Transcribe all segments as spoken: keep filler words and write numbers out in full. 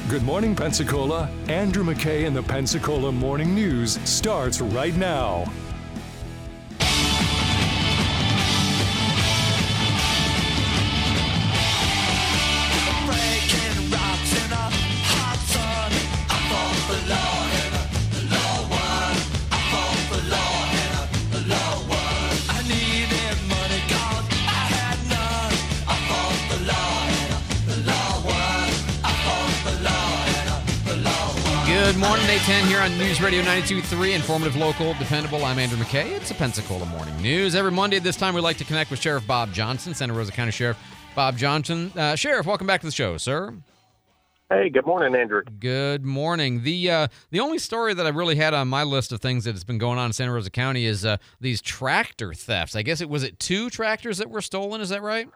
Good morning, Pensacola. Andrew McKay and the Pensacola Morning News starts right now. Good morning, eight ten here on News Radio ninety-two point three, informative, local, dependable. I'm Andrew McKay. It's a Pensacola Morning News. Every Monday at this time, we like to connect with Sheriff Bob Johnson, Santa Rosa County Sheriff Bob Johnson. Uh, Sheriff, welcome back to the show, sir. Hey, good morning, Andrew. Good morning. The uh, the only story that I really had on my list of things that has been going on in Santa Rosa County is uh, these tractor thefts. I guess it was it two tractors that were stolen. Is that right?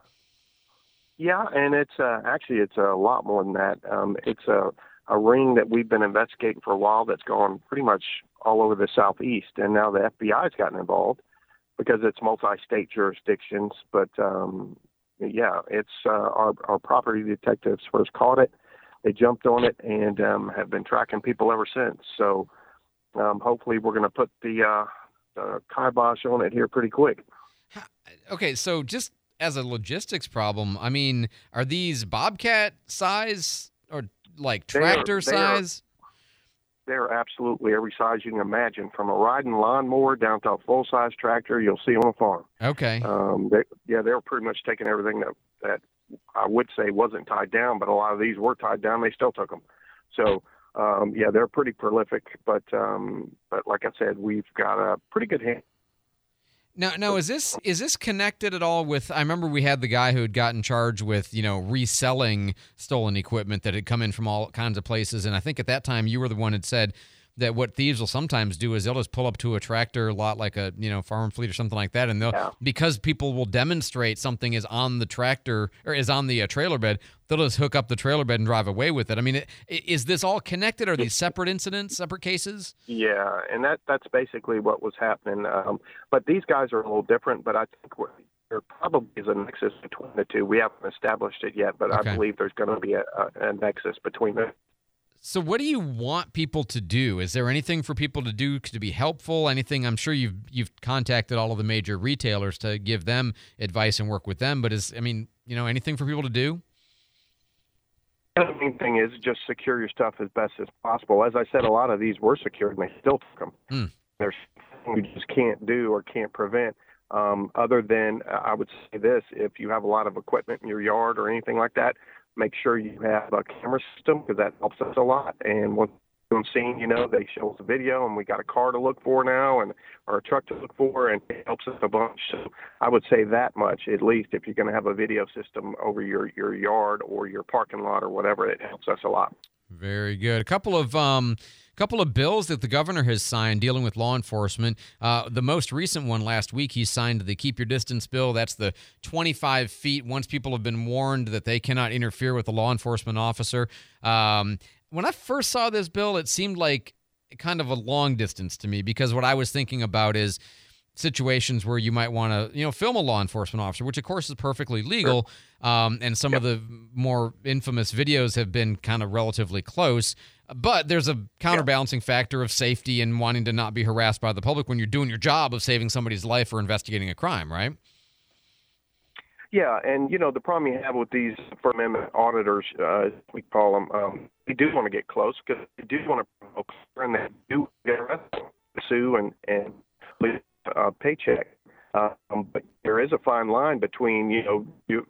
Yeah, and it's uh, actually it's a lot more than that. Um, it's a a ring that we've been investigating for a while that's gone pretty much all over the Southeast, and now the F B I has gotten involved because it's multi-state jurisdictions. But um, yeah, it's uh, our our property detectives first caught it. They jumped on it and um, have been tracking people ever since. So um, hopefully we're going to put the, uh, the kibosh on it here pretty quick. Okay, so just as a logistics problem, I mean, are these Bobcat size or like tractor they are, they size? Are, they're absolutely every size you can imagine, from a riding lawnmower down to a full-size tractor you'll see on a farm. Okay. Um, they, yeah, they were pretty much taking everything that, that I would say wasn't tied down, but a lot of these were tied down. They still took them. So, um, yeah, they're pretty prolific. But, um, but like I said, we've got a pretty good hand. Now, now is this is this connected at all with? I remember we had the guy who had gotten charged with, you know, reselling stolen equipment that had come in from all kinds of places, and I think at that time you were the one that said that what thieves will sometimes do is they'll just pull up to a tractor lot like a, you know, farm fleet or something like that, and they'll Yeah. because people will demonstrate something is on the tractor or is on the uh, trailer bed, they'll just hook up the trailer bed and drive away with it. I mean, it, is this all connected? Are these separate incidents, separate cases? Yeah, and that that's basically what was happening. Um, but these guys are a little different, but I think we're, there probably is a nexus between the two. We haven't established it yet, but Okay. I believe there's going to be a, a, a nexus between them. So what do you want people to do? Is there anything for people to do to be helpful? Anything? I'm sure you've you've contacted all of the major retailers to give them advice and work with them, but is I mean, you know, anything for people to do? The main thing is just secure your stuff as best as possible. As I said, a lot of these were secured and they still took them. Hmm. There's something you just can't do or can't prevent. Um, other than, uh, I would say this, if you have a lot of equipment in your yard or anything like that, make sure you have a camera system because that helps us a lot. And once on scene, you know, they show us a video and we got a car to look for now and or a truck to look for, and it helps us a bunch. So I would say that much, at least, if you're going to have a video system over your, your yard or your parking lot or whatever, it helps us a lot. Very good. A couple of um, couple of bills that the governor has signed dealing with law enforcement. Uh, the most recent one last week, he signed the Keep Your Distance bill. That's the twenty-five feet once people have been warned that they cannot interfere with a law enforcement officer. Um, when I first saw this bill, it seemed like kind of a long distance to me because what I was thinking about is situations where you might want to, you know, film a law enforcement officer, which of course is perfectly legal. Um, and some Yep. of the more infamous videos have been kind of relatively close. But there's a counterbalancing yeah. factor of safety and wanting to not be harassed by the public when you're doing your job of saving somebody's life or investigating a crime, right? Yeah, and, you know, the problem you have with these First Amendment auditors, uh, we call them, um, they do want to get close because they do want to promote and they do get arrested, sue, and, and uh, paycheck. Um, but there is a fine line between, you know, you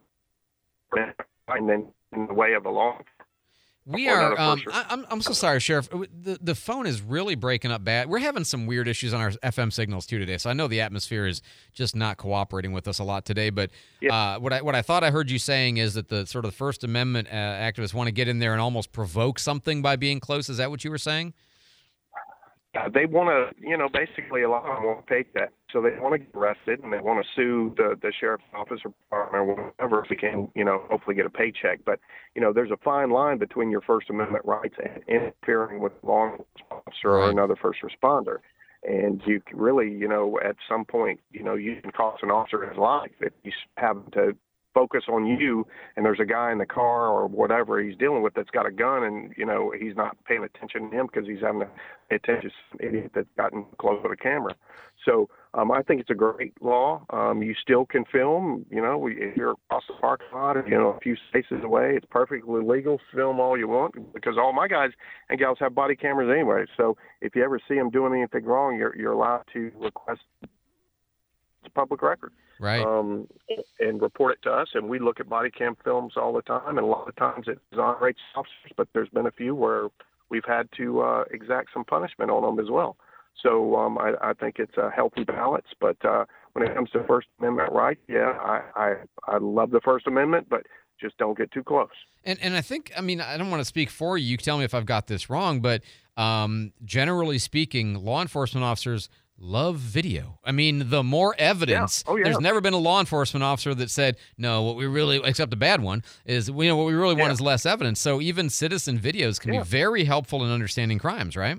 and then in the way of the law. We are. Um, I, I'm. I'm so sorry, Sheriff. The the phone is really breaking up bad. We're having some weird issues on our F M signals too today. So I know the atmosphere is just not cooperating with us a lot today. But yeah. uh, what I what I thought I heard you saying is that the sort of the First Amendment uh, activists want to get in there and almost provoke something by being close. Is that what you were saying? Uh, they want to, you know, basically a lot of them want to take that. So they want to get arrested and they want to sue the, the sheriff's office or department or whatever if we can, you know, hopefully get a paycheck. But, you know, there's a fine line between your First Amendment rights and interfering with a law enforcement officer or another first responder. And you can really, you know, at some point, you know, you can cost an officer his life if you have to focus on you, and there's a guy in the car or whatever he's dealing with that's got a gun, and you know he's not paying attention to him because he's having to pay attention to some idiot that's gotten close with a camera. So um, I think it's a great law. Um, you still can film. You know, we, if you're across the parking lot, or, you know, a few spaces away, it's perfectly legal. Film all you want, because all my guys and gals have body cameras anyway. So if you ever see them doing anything wrong, you're you're allowed to request. It's a public record. Right. Um, and report it to us, and we look at body cam films all the time, and a lot of times it exonerates officers, but there's been a few where we've had to uh, exact some punishment on them as well. So um, I, I think it's a healthy balance, but uh, when it comes to First Amendment rights, yeah, I, I, I love the First Amendment, but just don't get too close. And and I think, I mean, I don't want to speak for you. You can tell me if I've got this wrong, but um, generally speaking, law enforcement officers love video. I mean, the more evidence, yeah. Oh, yeah. There's never been a law enforcement officer that said, no, what we really, except a bad one, is, you know, what we really want yeah. is less evidence. So even citizen videos can yeah. be very helpful in understanding crimes, right?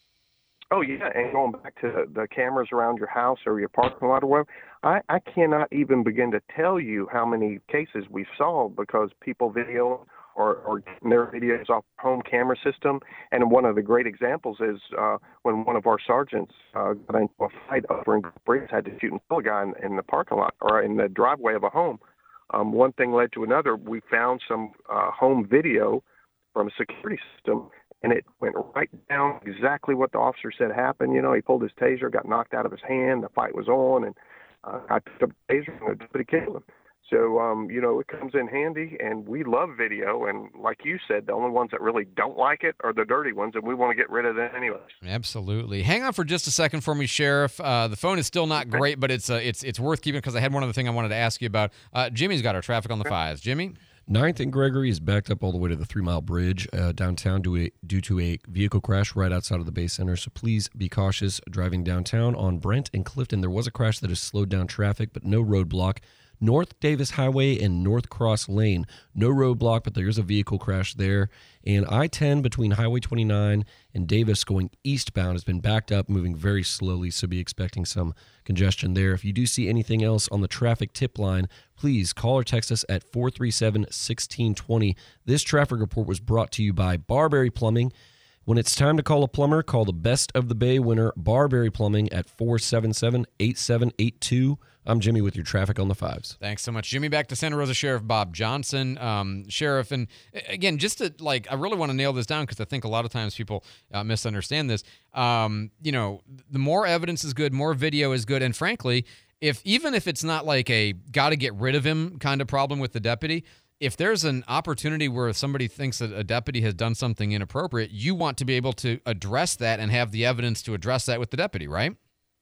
Oh, yeah, and going back to the cameras around your house or your parking lot or whatever, I, I cannot even begin to tell you how many cases we've solved because people video or, or getting their videos off home camera system. And one of the great examples is uh, when one of our sergeants uh, got into a fight over in Breeze, had to shoot and kill a guy in, in the parking lot or in the driveway of a home. Um, one thing led to another. We found some uh, home video from a security system, and it went right down exactly what the officer said happened. You know, he pulled his taser, got knocked out of his hand, the fight was on, and uh, I picked up the taser and the deputy killed him. So, um, you know, it comes in handy, and we love video. And like you said, the only ones that really don't like it are the dirty ones, and we want to get rid of them anyways. Absolutely. Hang on for just a second for me, Sheriff. Uh, the phone is still not okay. great, but it's uh, it's it's worth keeping because I had one other thing I wanted to ask you about. Uh, Jimmy's got our traffic on the okay. fives. Jimmy? ninth and Gregory is backed up all the way to the three-mile bridge uh, downtown due, a, due to a vehicle crash right outside of the Bay Center. So please be cautious driving downtown. On Brent and Clifton, there was a crash that has slowed down traffic, but no roadblock. North Davis Highway and North Cross Lane, no roadblock, but there is a vehicle crash there. And I ten between Highway twenty-nine and Davis going eastbound has been backed up, moving very slowly, so be expecting some congestion there. If you do see anything else on the traffic tip line, please call or text us at four three seven, one six two zero. This traffic report was brought to you by Barberry Plumbing. When it's time to call a plumber, call the Best of the Bay winner, Barberry Plumbing, at four seven seven, eight seven eight two. I'm Jimmy with your traffic on the fives. Thanks so much, Jimmy. Back to Santa Rosa Sheriff Bob Johnson. Um, Sheriff, and again, just to, like, I really want to nail this down because I think a lot of times people uh, misunderstand this. Um, you know, the more evidence is good, more video is good, and frankly, if even if it's not like a got to get rid of him kind of problem with the deputy, if there's an opportunity where somebody thinks that a deputy has done something inappropriate, you want to be able to address that and have the evidence to address that with the deputy, right?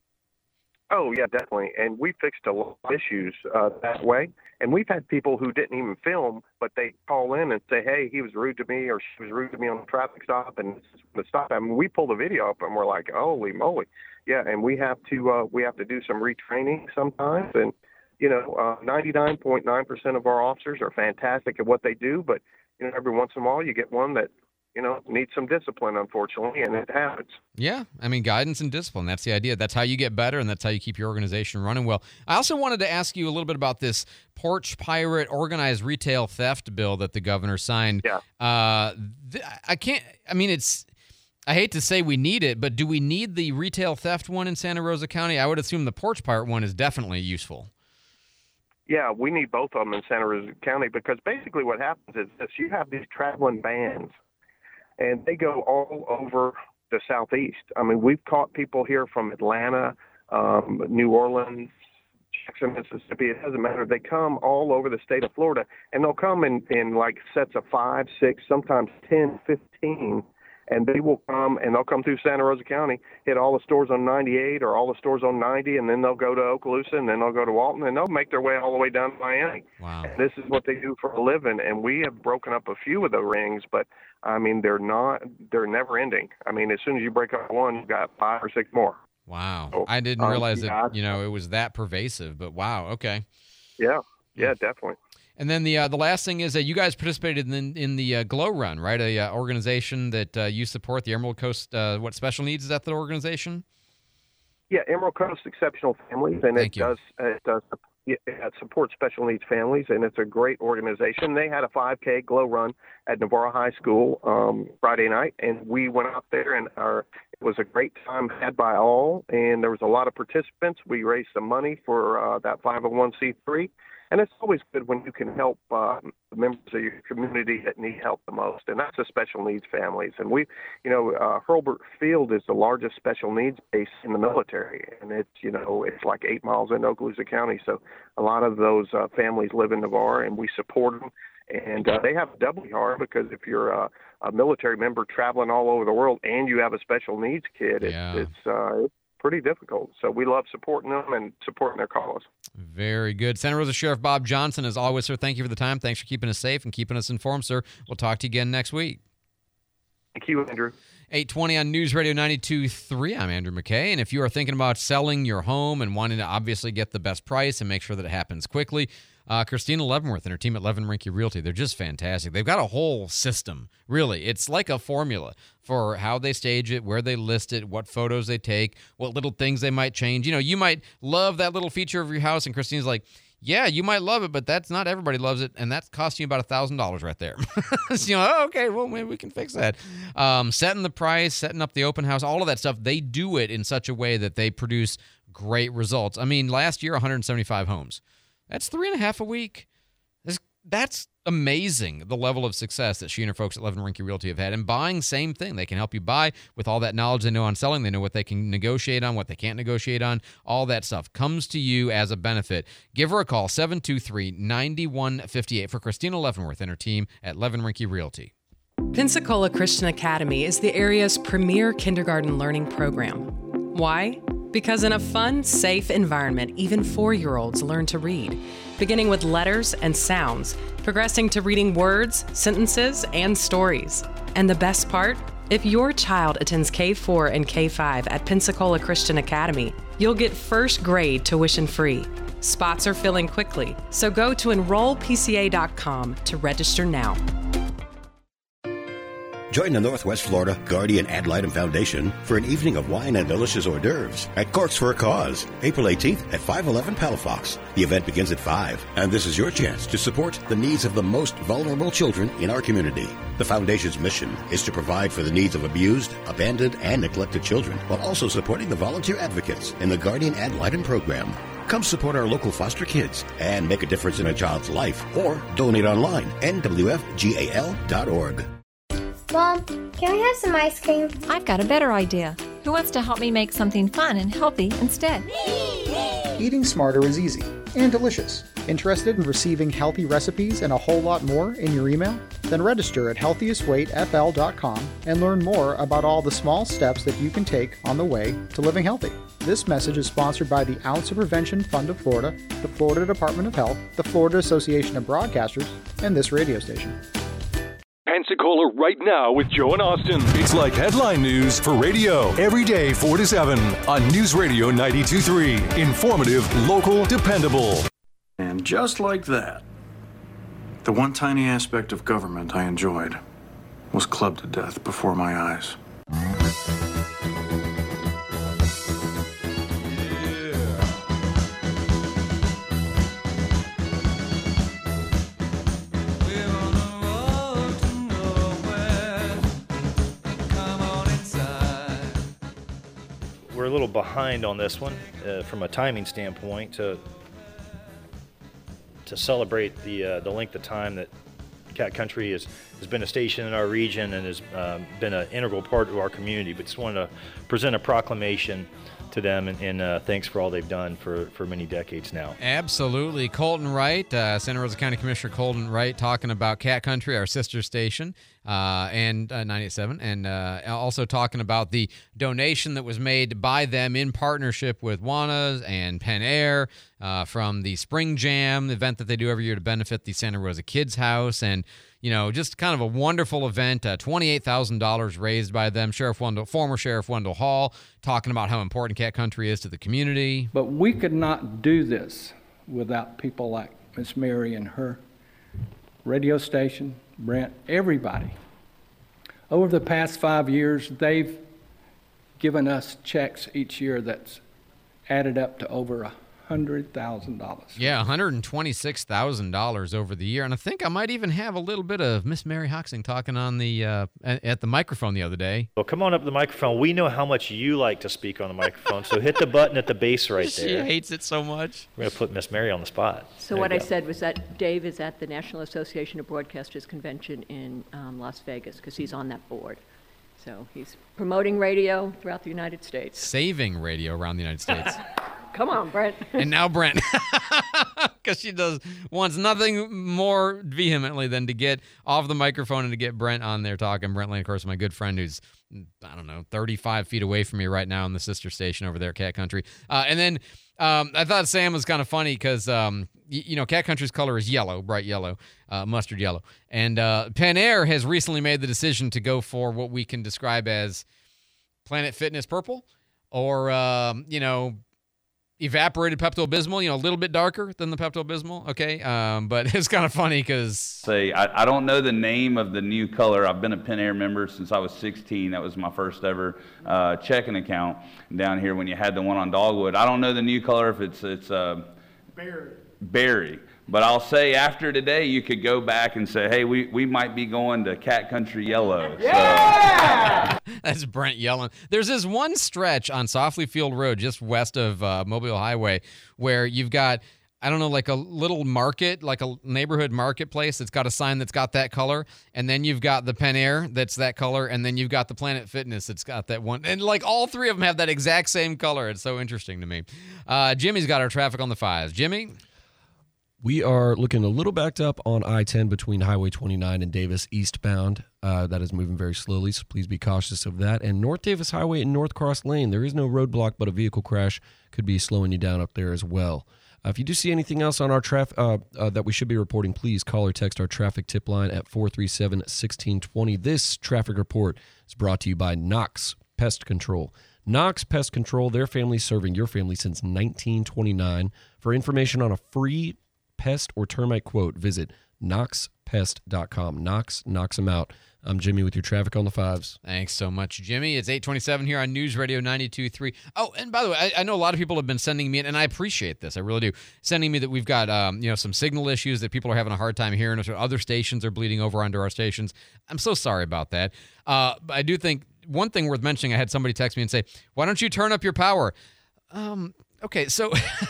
Oh, yeah, definitely. And we fixed a lot of issues uh, that way. And we've had people who didn't even film, but they call in and say, hey, he was rude to me or she was rude to me on the traffic stop, and this is the stop. I mean, we pull the video up and we're like, holy moly. Yeah, and we have to uh, we have to do some retraining sometimes. And, you know, uh, ninety-nine point nine percent of our officers are fantastic at what they do, but, you know, every once in a while you get one that, you know, needs some discipline, unfortunately, and it happens. Yeah, I mean, guidance and discipline, that's the idea. That's how you get better, and that's how you keep your organization running well. I also wanted to ask you a little bit about this porch pirate organized retail theft bill that the governor signed. Yeah. Uh, th- I can't, I mean, it's, I hate to say we need it, but do we need the retail theft one in Santa Rosa County? I would assume the porch pirate one is definitely useful. Yeah, we need both of them in Santa Rosa County because basically what happens is this, you have these traveling bands, and they go all over the Southeast. I mean, we've caught people here from Atlanta, um, New Orleans, Jackson, Mississippi. It doesn't matter. They come all over the state of Florida, and they'll come in, in like sets of five, six, sometimes ten, fifteen, and they will come, and they'll come through Santa Rosa County, hit all the stores on ninety-eight or all the stores on ninety, and then they'll go to Okaloosa, and then they'll go to Walton, and they'll make their way all the way down to Miami. Wow. And this is what they do for a living, and we have broken up a few of the rings, but, I mean, they're not, they're never ending. I mean, as soon as you break up one, you've got five or six more. Wow. So, I didn't um, realize yeah, that, you know, it was that pervasive, but wow, okay. Yeah, yeah, definitely. And then the uh, the last thing is that you guys participated in in the uh, Glow Run, right? A uh, organization that uh, you support, the Emerald Coast. Uh, what special needs is that the organization? Yeah, Emerald Coast Exceptional Families, and Thank it you. does it does it supports special needs families, and it's a great organization. They had a five K glow run at Navarro High School um, Friday night, and we went out there, and our it was a great time had by all, and there was a lot of participants. We raised some money for uh, that five oh one c three. And it's always good when you can help uh, the members of your community that need help the most, and that's the special needs families. And we, you know, uh, Hurlburt Field is the largest special needs base in the military, and it's, you know, it's like eight miles into Okaloosa County. So a lot of those uh, families live in Navarre, and we support them. And uh, they have it doubly hard because if you're a, a military member traveling all over the world and you have a special needs kid, it's Yeah. it's, uh, it's pretty difficult. So we love supporting them and supporting their cause. Very good. Santa Rosa Sheriff Bob Johnson, as always, sir, thank you for the time. Thanks for keeping us safe and keeping us informed, sir. We'll talk to you again next week. Thank you, Andrew. eight twenty on News Radio ninety-two point three. I'm Andrew McKay, and if you are thinking about selling your home and wanting to obviously get the best price and make sure that it happens quickly, uh, Christina Leavenworth and her team at Levin Rinke Realty, they're just fantastic. They've got a whole system, really. It's like a formula for how they stage it, where they list it, what photos they take, what little things they might change. You know, you might love that little feature of your house, and Christina's like, yeah, you might love it, but that's not everybody loves it, and that's costing you about one thousand dollars right there. So, you know, oh, okay, well, maybe we can fix that. Um, setting the price, setting up the open house, all of that stuff, they do it in such a way that they produce great results. I mean, last year, one hundred seventy-five homes. That's three and a half a week. That's, that's amazing, the level of success that she and her folks at Levin Rinke Realty have had. And buying, same thing. They can help you buy with all that knowledge they know on selling. They know what they can negotiate on, what they can't negotiate on. All that stuff comes to you as a benefit. Give her a call, seven two three, nine one five eight, for Christina Leavenworth and her team at Levin Rinke Realty. Pensacola Christian Academy is the area's premier kindergarten learning program. Why? Because in a fun, safe environment, even four-year-olds learn to read, beginning with letters and sounds, progressing to reading words, sentences, and stories. And the best part? If your child attends K four and K five at Pensacola Christian Academy, you'll get first grade tuition free. Spots are filling quickly, so go to enroll P C A dot com to register now. Join the Northwest Florida Guardian Ad Litem Foundation for an evening of wine and delicious hors d'oeuvres at Corks for a Cause, April eighteenth at five eleven Palafox. The event begins at five, and this is your chance to support the needs of the most vulnerable children in our community. The foundation's mission is to provide for the needs of abused, abandoned, and neglected children, while also supporting the volunteer advocates in the Guardian Ad Litem program. Come support our local foster kids and make a difference in a child's life, or donate online, N W F G A L dot org. Mom, can we have some ice cream? I've got a better idea. Who wants to help me make something fun and healthy instead? Eating smarter is easy and delicious. Interested in receiving healthy recipes and a whole lot more in your email? Then register at healthiest weight f l dot com and learn more about all the small steps that you can take on the way to living healthy. This message is sponsored by the Ounce of Prevention Fund of Florida, the Florida Department of Health, the Florida Association of Broadcasters, and this radio station. Pensacola right now with Joe and Austin. It's like headline news for radio. Every day, four to seven on News Radio ninety-two point three. Informative, local, dependable. And just like that, the one tiny aspect of government I enjoyed was clubbed to death before my eyes. We're a little behind on this one uh, from a timing standpoint to to celebrate the uh, the length of time that Cat Country has, has been a station in our region and has um, been an integral part of our community. But just wanted to present a proclamation to them, and, and uh, thanks for all they've done for, for many decades now. Absolutely. Colton Wright, uh, Santa Rosa County Commissioner Colton Wright, talking about Cat Country, our sister station, uh, and uh, nine eighty-seven, and uh, also talking about the donation that was made by them in partnership with Juana's and Penn Air uh, from the Spring Jam event that they do every year to benefit the Santa Rosa Kids House. And you know, just kind of a wonderful event. Uh, twenty-eight thousand dollars raised by them. Sheriff Wendell, former Sheriff Wendell Hall, talking about how important Cat Country is to the community. But we could not do this without people like Miss Mary and her radio station, Brent, everybody. Over the past five years, they've given us checks each year that's added up to over a hundred thousand dollars. Yeah, one hundred twenty-six thousand dollars over the year, and I think I might even have a little bit of Miss Mary Hoxing talking on the uh, at the microphone the other day. Well, come on up to the microphone. We know how much you like to speak on the microphone, so hit the button at the base right there. She hates it so much. We're going to put Miss Mary on the spot. So There what you I go. said was that Dave is at the National Association of Broadcasters convention in um, Las Vegas because he's on that board. So he's promoting radio throughout the United States. Saving radio around the United States. Come on, Brent. And now Brent, because she does wants nothing more vehemently than to get off the microphone and to get Brent on there talking. Brent Lane, of course, my good friend who's, I don't know, thirty-five feet away from me right now in the sister station over there at Cat Country. Uh, and then um, I thought Sam was kind of funny because, um, y- you know, Cat Country's color is yellow, bright yellow, uh, mustard yellow. And uh, Pen Air has recently made the decision to go for what we can describe as Planet Fitness purple or, um, you know, evaporated Pepto-Bismol, you know, a little bit darker than the Pepto-Bismol, okay? Um, but it's kind of funny because... Say, I, I don't know the name of the new color. I've been a Pen Air member since I was sixteen. That was my first ever uh, checking account down here when you had the one on Dogwood. I don't know the new color if it's... it's uh, berry. Berry. But I'll say after today, you could go back and say, hey, we, we might be going to Cat Country Yellow. Yeah! So. That's Brent yelling. There's this one stretch on Softly Field Road just west of uh, Mobile Highway where you've got, I don't know, like a little market, like a neighborhood marketplace that's got a sign that's got that color. And then you've got the Pen Air that's that color. And then you've got the Planet Fitness that's got that one. And like all three of them have that exact same color. It's so interesting to me. Uh, Jimmy's got our traffic on the fives. Jimmy? We are looking a little backed up on I ten between Highway twenty-nine and Davis eastbound. Uh, that is moving very slowly, so please be cautious of that. And North Davis Highway and North Cross Lane, there is no roadblock, but a vehicle crash could be slowing you down up there as well. Uh, if you do see anything else on our traf- uh, uh, that we should be reporting, please call or text our traffic tip line at four three seven, one six two zero. This traffic report is brought to you by Knox Pest Control. Knox Pest Control, their family serving your family since nineteen twenty-nine. For information on a free pest or termite quote, visit knox pest dot com. Knox knocks them out. I'm Jimmy with your traffic on the fives. Thanks so much, Jimmy. It's eight twenty-seven here on News Radio ninety-two point three. Oh, and by the way, I, I know a lot of people have been sending me, and I appreciate this, I really do, sending me that we've got um, you know, some signal issues that people are having a hard time hearing us, or other stations are bleeding over onto our stations. I'm so sorry about that. Uh, but I do think one thing worth mentioning, I had somebody text me and say, why don't you turn up your power? Um... Okay, so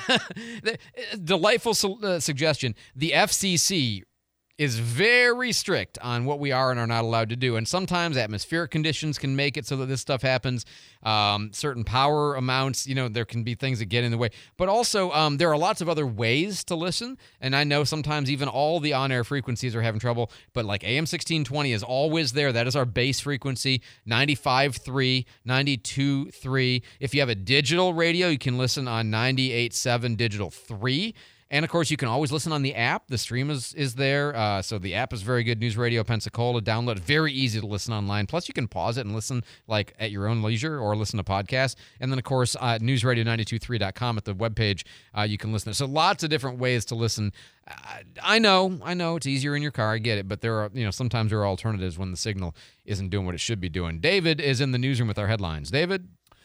delightful su- uh, suggestion. The F C C is very strict on what we are and are not allowed to do. And sometimes atmospheric conditions can make it so that this stuff happens. Um, certain power amounts, you know, there can be things that get in the way. But also, um, there are lots of other ways to listen. And I know sometimes even all the on-air frequencies are having trouble. But like A M sixteen twenty is always there. That is our base frequency, ninety-five point three, ninety-two point three. If you have a digital radio, you can listen on ninety-eight point seven Digital three. And, of course, you can always listen on the app. The stream is, is there. Uh, so the app is very good. News Radio Pensacola. Download. Very easy to listen online. Plus, you can pause it and listen like at your own leisure or listen to podcasts. And then, of course, uh, news radio nine two three dot com at the webpage, uh, you can listen. So lots of different ways to listen. I, I know. I know it's easier in your car. I get it. But there are, you know, sometimes there are alternatives when the signal isn't doing what it should be doing. David is in the newsroom with our headlines. David?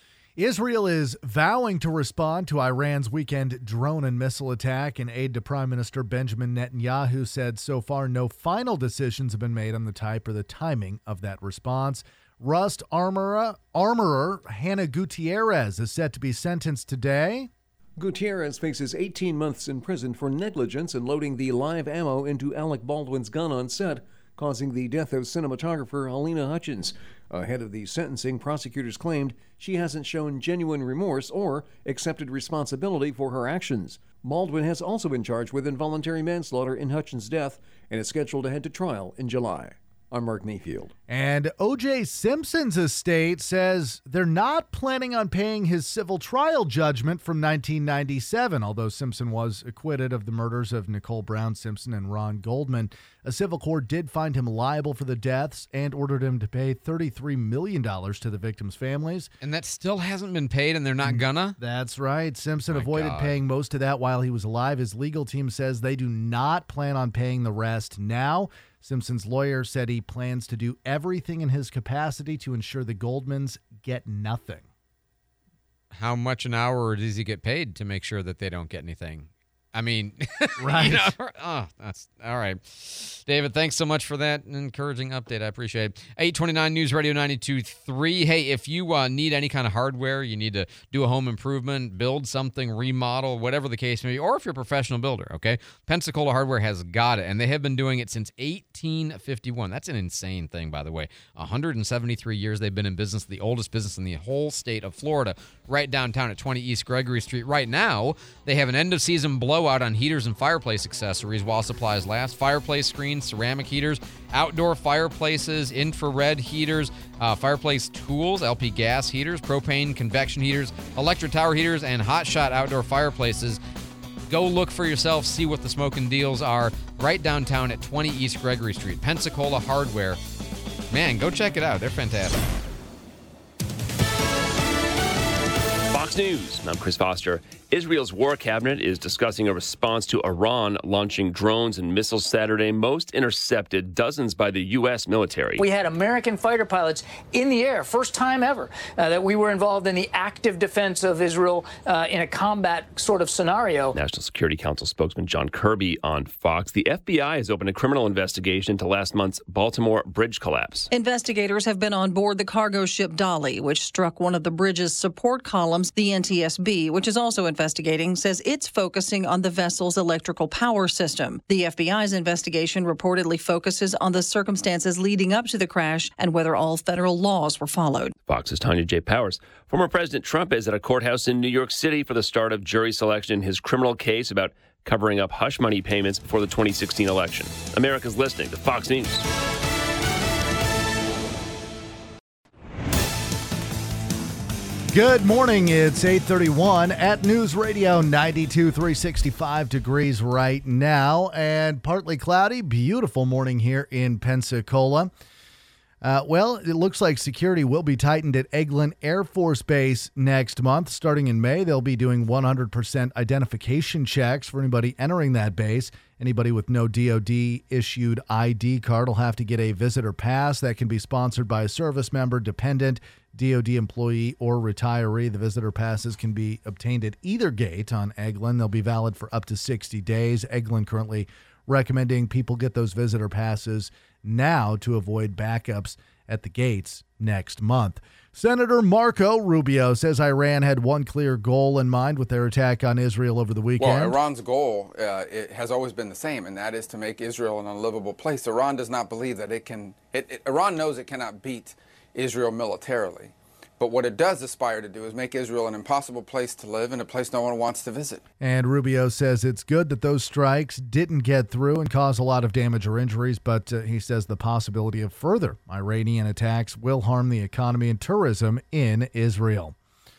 Israel is vowing to respond to Iran's weekend drone and missile attack. An aide to Prime Minister Benjamin Netanyahu said so far no final decisions have been made on the type or the timing of that response. Rust armorer, armorer Hannah Gutierrez is set to be sentenced today. Gutierrez faces eighteen months in prison for negligence in loading the live ammo into Alec Baldwin's gun on set, causing the death of cinematographer Helena Hutchins. Ahead of the sentencing, prosecutors claimed she hasn't shown genuine remorse or accepted responsibility for her actions. Baldwin has also been charged with involuntary manslaughter in Hutchins' death and is scheduled to head to trial in July. I'm Mark Mayfield. And O J. Simpson's estate says they're not planning on paying his civil trial judgment from nineteen ninety-seven, although Simpson was acquitted of the murders of Nicole Brown Simpson and Ron Goldman. A civil court did find him liable for the deaths and ordered him to pay thirty-three million dollars to the victims' families. And that still hasn't been paid, and they're not gonna? That's right. Simpson My avoided God. paying most of that while he was alive. His legal team says they do not plan on paying the rest now. Simpson's lawyer said he plans to do everything in his capacity to ensure the Goldmans get nothing. how much an hour does he get paid to make sure that they don't get anything? I mean, right. You know, oh, that's all right. David, thanks so much for that encouraging update. I appreciate it. eight twenty-nine News Radio ninety-two point three. Hey, if you uh, need any kind of hardware, you need to do a home improvement, build something, remodel, whatever the case may be, or if you're a professional builder, okay, Pensacola Hardware has got it, and they have been doing it since eighteen fifty-one. That's an insane thing, by the way. one hundred seventy-three years they've been in business, the oldest business in the whole state of Florida, right downtown at twenty East Gregory Street. Right now, they have an end-of-season blowout on heaters and fireplace accessories while supplies last. Fireplace screens, ceramic heaters, outdoor fireplaces, infrared heaters, uh, fireplace tools, L P gas heaters, propane convection heaters, electric tower heaters, and hot shot outdoor fireplaces. Go look for yourself, see what the smoking deals are right downtown at twenty East Gregory Street. Pensacola Hardware. Man, go check it out. They're fantastic. Fox News, I'm Chris Foster. Israel's war cabinet is discussing a response to Iran launching drones and missiles Saturday, most intercepted, dozens by the U S military. We had American fighter pilots in the air, first time ever uh, that we were involved in the active defense of Israel uh, in a combat sort of scenario. National Security Council spokesman John Kirby on Fox. The F B I has opened a criminal investigation into last month's Baltimore bridge collapse. Investigators have been on board the cargo ship Dolly, which struck one of the bridge's support columns. The N T S B, which is also investigating, says it's focusing on the vessel's electrical power system. The F B I's investigation reportedly focuses on the circumstances leading up to the crash and whether all federal laws were followed. Fox's Tanya J. Powers. Former President Trump is at a courthouse in New York City for the start of jury selection in his criminal case about covering up hush money payments before the twenty sixteen election. America's listening to Fox News. Good morning. It's eight thirty-one at News Radio ninety-two, three sixty-five degrees right now, and partly cloudy. Beautiful morning here in Pensacola. Uh, well, it looks like security will be tightened at Eglin Air Force Base next month. Starting in May, they'll be doing one hundred percent identification checks for anybody entering that base. Anybody with no D O D-issued I D card will have to get a visitor pass that can be sponsored by a service member, dependent, D O D employee, or retiree. The visitor passes can be obtained at either gate on Eglin. They'll be valid for up to sixty days. Eglin currently recommending people get those visitor passes now to avoid backups at the gates next month. Senator Marco Rubio says Iran had one clear goal in mind with their attack on Israel over the weekend. Well, Iran's goal uh, it has always been the same, and that is to make Israel an unlivable place. Iran does not believe that it can. It, it, Iran knows it cannot beat Israel militarily. But what it does aspire to do is make Israel an impossible place to live and a place no one wants to visit. And Rubio says it's good that those strikes didn't get through and cause a lot of damage or injuries, but uh, he says the possibility of further Iranian attacks will harm the economy and tourism in Israel.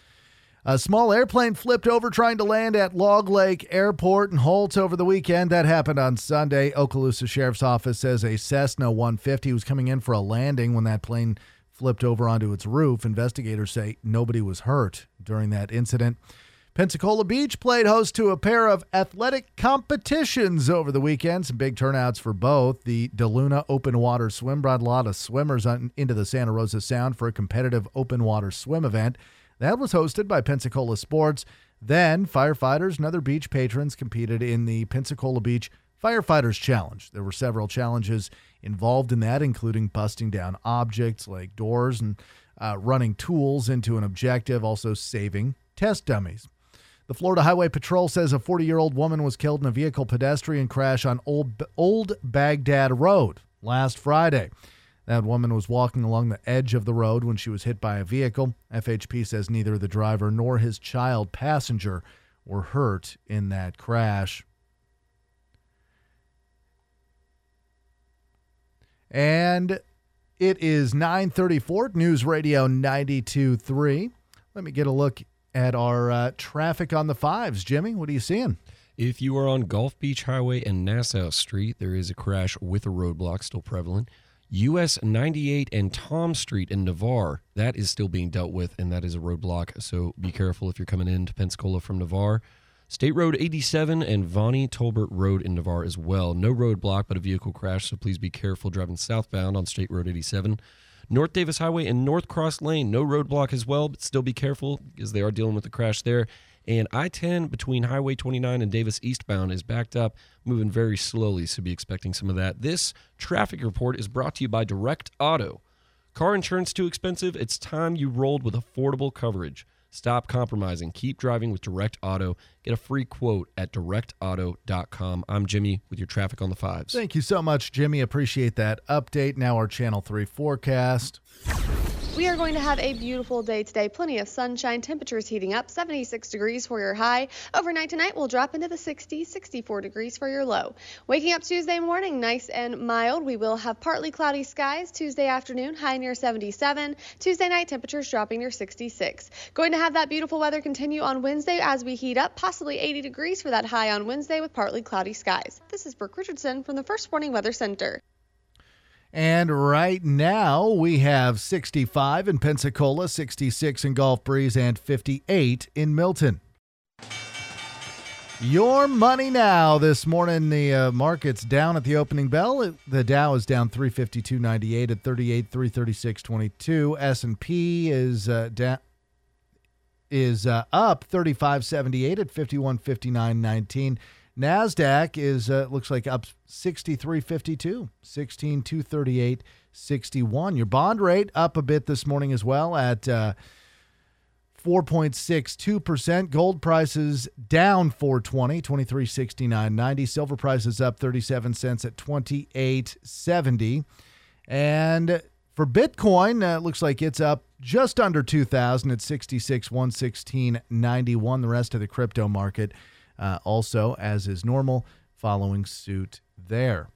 A small airplane flipped over trying to land at Log Lake Airport in Holt over the weekend. That happened on Sunday. Okaloosa Sheriff's Office says a Cessna one fifty was coming in for a landing when that plane flipped over onto its roof. Investigators say nobody was hurt during that incident. Pensacola Beach played host to a pair of athletic competitions over the weekend. Some big turnouts for both. The DeLuna Open Water Swim brought a lot of swimmers on into the Santa Rosa Sound for a competitive open water swim event. That was hosted by Pensacola Sports. Then firefighters and other beach patrons competed in the Pensacola Beach Firefighters Challenge. There were several challenges involved in that, including busting down objects like doors and uh, running tools into an objective, also saving test dummies. The Florida Highway Patrol says a forty-year-old woman was killed in a vehicle pedestrian crash on Old, Old Baghdad Road last Friday. That woman was walking along the edge of the road when she was hit by a vehicle. F H P says neither the driver nor his child passenger were hurt in that crash. And it is nine thirty-four, News Radio ninety-two point three. Let me get a look at our uh, traffic on the fives. Jimmy, what are you seeing? If you are on Gulf Beach Highway and Nassau Street, there is a crash with a roadblock still prevalent. U S ninety-eight and Tom Street in Navarre, that is still being dealt with, and that is a roadblock, so be careful if you're coming into Pensacola from Navarre. State Road eighty-seven and Vonnie Tolbert Road in Navarre as well. No roadblock, but a vehicle crash, so please be careful driving southbound on State Road eighty-seven. North Davis Highway and North Cross Lane, no roadblock as well, but still be careful because they are dealing with the crash there. And I ten between Highway twenty-nine and Davis eastbound is backed up, moving very slowly, so be expecting some of that. This traffic report is brought to you by Direct Auto. Car insurance too expensive? It's time you rolled with affordable coverage. Stop compromising. Keep driving with Direct Auto. Get a free quote at direct auto dot com. I'm Jimmy with your traffic on the fives. Thank you so much, Jimmy. Appreciate that update. Now our Channel three forecast. We are going to have a beautiful day today. Plenty of sunshine. Temperatures heating up. seventy-six degrees for your high. Overnight tonight, we'll drop into the sixties, sixty-four degrees for your low. Waking up Tuesday morning, nice and mild. We will have partly cloudy skies. Tuesday afternoon, high near seventy-seven. Tuesday night, temperatures dropping near sixty-six. Going to have that beautiful weather continue on Wednesday as we heat up. Possibly eighty degrees for that high on Wednesday with partly cloudy skies. This is Brooke Richardson from the First Warning Weather Center. And right now we have sixty-five in Pensacola, sixty-six in Gulf Breeze, and fifty-eight in Milton. Your money now. This morning, the uh, market's down at the opening bell. It, the Dow is down three fifty-two ninety-eight at thirty-eight three thirty-six twenty-two. S and P is uh, down. is uh, up thirty-five seventy-eight at fifty-one fifty-nine nineteen. NASDAQ is, uh, looks like up sixty-three fifty-two, sixteen two thirty-eight sixty-one. Your bond rate up a bit this morning as well at uh, four point six two percent. Gold prices down four twenty, twenty-three sixty-nine ninety. Silver prices up thirty-seven cents at twenty-eight seventy. And for Bitcoin, uh, it looks like it's up just under two thousand at sixty-six one sixteen ninety-one. The rest of the crypto market Uh, also, as is normal, following suit there.